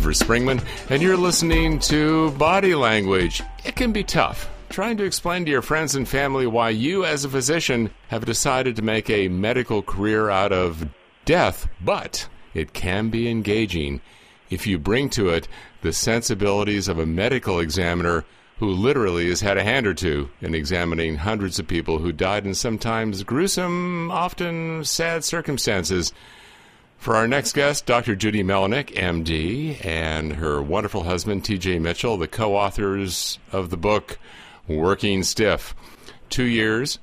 Christopher Springman, and you're listening to Body Language. It can be tough trying to explain to your friends and family why you, as a physician, have decided to make a medical career out of death, but it can be engaging if you bring to it the sensibilities of a medical examiner who literally has had a hand or two in examining hundreds of people who died in sometimes gruesome, often sad circumstances. For our next guest, Dr. Judy Melinek, MD, and her wonderful husband, T.J. Mitchell, the co-authors of the book Working Stiff. 2 years,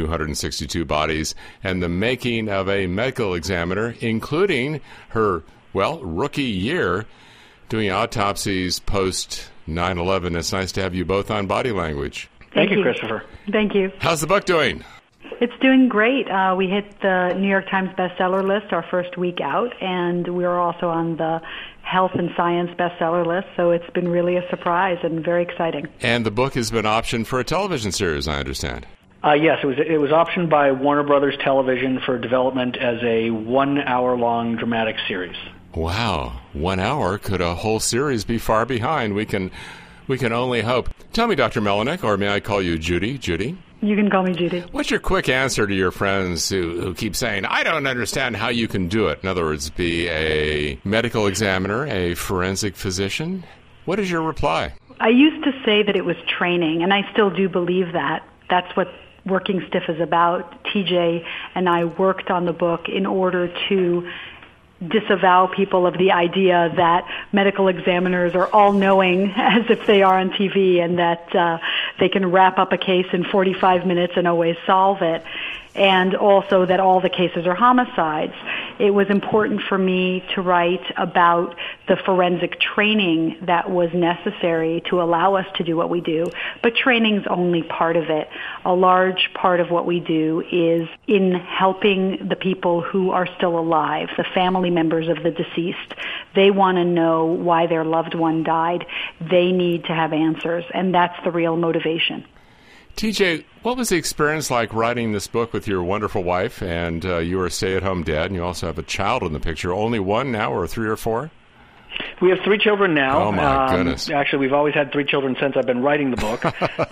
262 bodies, and the making of a medical examiner, including her, rookie year doing autopsies post 9/11. It's nice to have you both on Body Language. Thank you, Christopher. Thank you. How's the book doing? It's doing great. We hit the New York Times bestseller list our first week out, and we're also on the Health and Science bestseller list, so it's been really a surprise and very exciting. And the book has been optioned for a television series, I understand. Yes, it was optioned by Warner Brothers Television for development as a 1 hour-long dramatic series. Wow, 1 hour? Could a whole series be far behind? We can only hope. Tell me, Dr. Melinek, or may I call you Judy? Judy? You can call me Judy. What's your quick answer to your friends who keep saying, I don't understand how you can do it? In other words, be a medical examiner, a forensic physician? What is your reply? I used to say that it was training, and I still do believe that. That's what Working Stiff is about. TJ and I worked on the book in order to disavow people of the idea that medical examiners are all-knowing as if they are on TV and that they can wrap up a case in 45 minutes and always solve it, and also that all the cases are homicides. It was important for me to write about the forensic training that was necessary to allow us to do what we do, but training's only part of it. A large part of what we do is in helping the people who are still alive, the family members of the deceased. They want to know why their loved one died. They need to have answers, and that's the real motivation. TJ, what was the experience like writing this book with your wonderful wife? And you are a stay-at-home dad, and you also have a child in the picture. Only one now, or 3 or 4? We have 3 children now. Oh, my goodness. Actually, we've always had 3 children since I've been writing the book.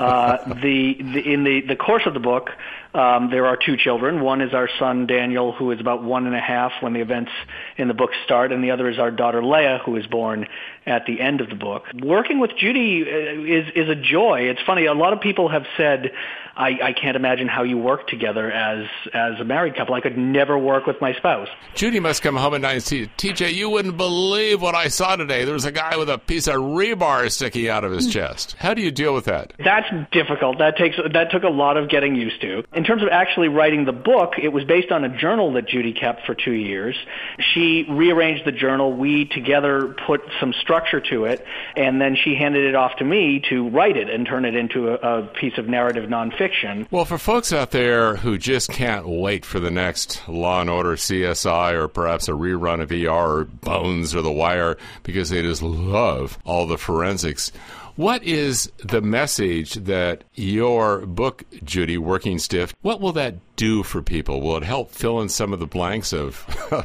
In the course of the book, there are 2 children. One is our son, Daniel, who is about 1.5 when the events in the book start, and the other is our daughter, Leia, who is born at the end of the book. Working with Judy is a joy. It's funny, a lot of people have said, I can't imagine how you work together as a married couple. I could never work with my spouse. Judy must come home at night and see, TJ, you wouldn't believe what I saw today. There was a guy with a piece of rebar sticking out of his chest. How do you deal with that? That's difficult. That took a lot of getting used to. In terms of actually writing the book, it was based on a journal that Judy kept for 2 years. She rearranged the journal. We together put some structure to it, and then she handed it off to me to write it and turn it into a piece of narrative nonfiction. Well, for folks out there who just can't wait for the next Law & Order CSI or perhaps a rerun of ER or Bones or The Wire because they just love all the forensics, what is the message that your book, Judy, Working Stiff, what will that do for people? Will it help fill in some of the blanks of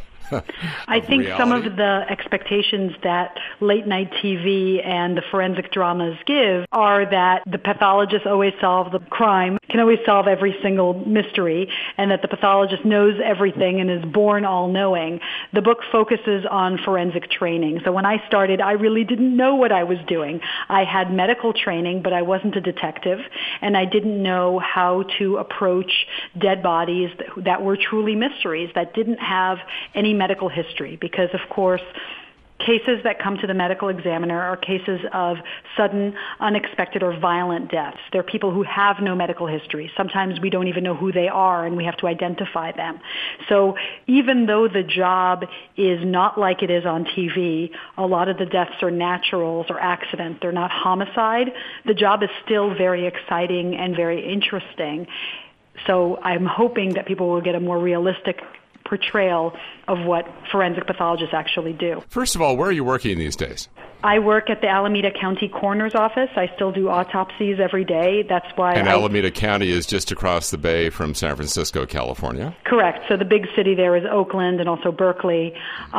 I think reality? some of the expectations that late-night TV and the forensic dramas give are that the pathologist always solves the crime, can always solve every single mystery, and that the pathologist knows everything and is born all-knowing. The book focuses on forensic training. So when I started, I really didn't know what I was doing. I had medical training, but I wasn't a detective, and I didn't know how to approach dead bodies that were truly mysteries, that didn't have any medical history, because, of course, cases that come to the medical examiner are cases of sudden, unexpected, or violent deaths. They're people who have no medical history. Sometimes we don't even know who they are, and we have to identify them. So even though the job is not like it is on TV, a lot of the deaths are naturals or accident. They're not homicide. The job is still very exciting and very interesting. So I'm hoping that people will get a more realistic portrayal of what forensic pathologists actually do. First of all, where are you working these days? I work at the Alameda County Coroner's Office. I still do autopsies every day. That's why. And Alameda County is just across the bay from San Francisco, California? Correct. So the big city there is Oakland and also Berkeley.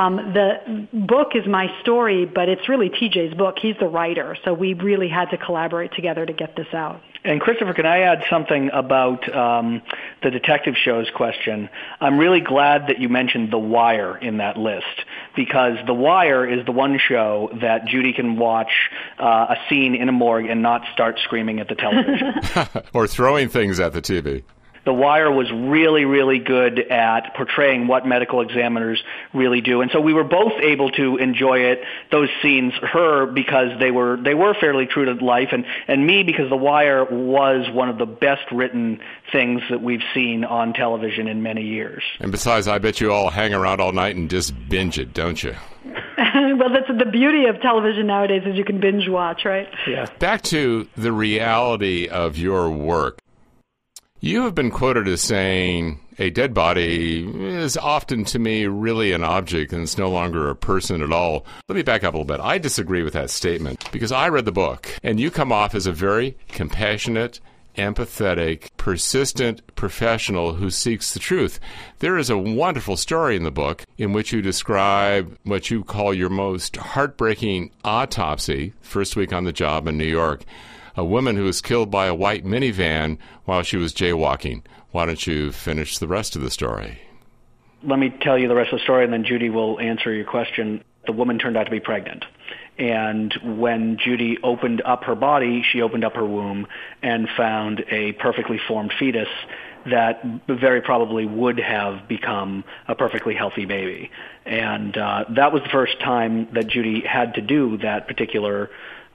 The book is my story, but it's really TJ's book. He's the writer. So we really had to collaborate together to get this out. And Christopher, can I add something about the detective show's question? I'm really glad that you mentioned The Wire in that list, because The Wire is the one show that Judy can watch a scene in a morgue and not start screaming at the television. Or throwing things at the TV. The Wire was really, really good at portraying what medical examiners really do. And so we were both able to enjoy it, those scenes, her because they were fairly true to life, and me because The Wire was one of the best written things that we've seen on television in many years. And besides, I bet you all hang around all night and just binge it, don't you? Well, that's the beauty of television nowadays is you can binge watch, right? Yeah. Back to the reality of your work. You have been quoted as saying, a dead body is often to me really an object and it's no longer a person at all. Let me back up a little bit. I disagree with that statement because I read the book and you come off as a very compassionate, empathetic, persistent professional who seeks the truth. There is a wonderful story in the book in which you describe what you call your most heartbreaking autopsy, first week on the job in New York. A woman who was killed by a white minivan while she was jaywalking. Why don't you finish the rest of the story? Let me tell you the rest of the story, and then Judy will answer your question. The woman turned out to be pregnant. And when Judy opened up her body, she opened up her womb and found a perfectly formed fetus that very probably would have become a perfectly healthy baby. And that was the first time that Judy had to do that particular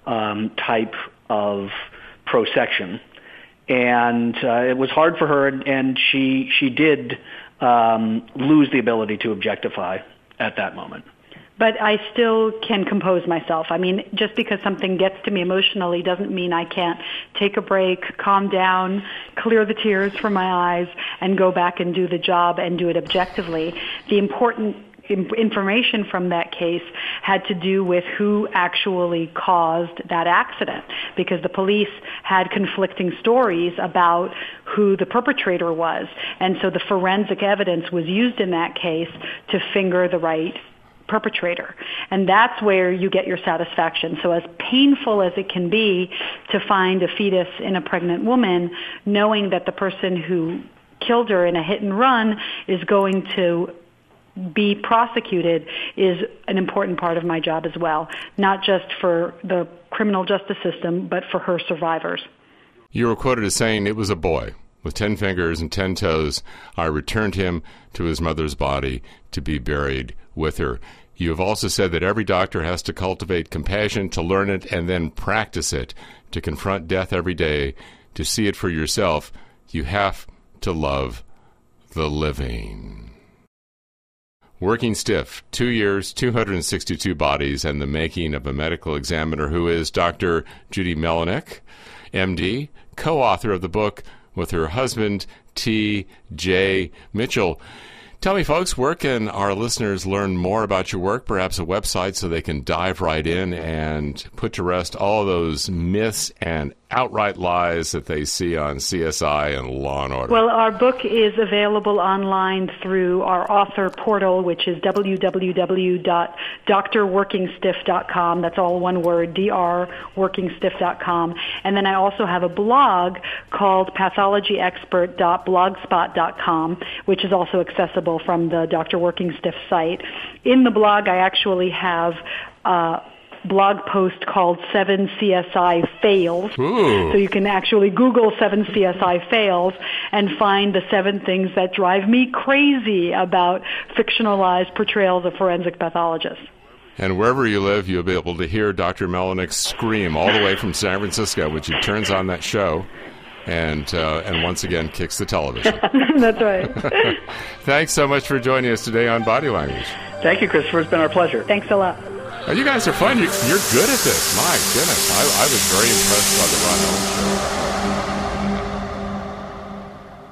type of prosection, and it was hard for her, and she did lose the ability to objectify at that moment. But I still can compose myself. I mean, just because something gets to me emotionally doesn't mean I can't take a break, calm down, clear the tears from my eyes, and go back and do the job and do it objectively. The important information from that case had to do with who actually caused that accident, because the police had conflicting stories about who the perpetrator was. And so the forensic evidence was used in that case to finger the right perpetrator. And that's where you get your satisfaction. So as painful as it can be to find a fetus in a pregnant woman, knowing that the person who killed her in a hit and run is going to be prosecuted is an important part of my job as well, not just for the criminal justice system, but for her survivors. You were quoted as saying, "It was a boy with 10 fingers and 10 toes. I returned him to his mother's body to be buried with her." You have also said that every doctor has to cultivate compassion, to learn it, and then practice it, to confront death every day, to see it for yourself. You have to love the living. Working Stiff, 2 years, 262 bodies, and the making of a medical examiner, who is Dr. Judy Melinek, MD, co-author of the book with her husband, T.J. Mitchell. Tell me, folks, where can our listeners learn more about your work, perhaps a website so they can dive right in and put to rest all those myths and outright lies that they see on CSI and Law & Order? Well, our book is available online through our author portal, which is www.drworkingstiff.com. That's all one word, drworkingstiff.com. And then I also have a blog called pathologyexpert.blogspot.com, which is also accessible from the Dr. Working Stiff site. In the blog, I actually have blog post called 7 CSI Fails. Ooh. So you can actually Google 7 CSI Fails and find the 7 things that drive me crazy about fictionalized portrayals of forensic pathologists. And wherever you live, you'll be able to hear Dr. Melinek scream all the way from San Francisco when she turns on that show and once again kicks the television. That's right. Thanks so much for joining us today on Body Language. Thank you, Christopher. It's been our pleasure. Thanks a lot. Oh, you guys are fun. You're good at this. My goodness. I was very impressed by the Ron Owens show.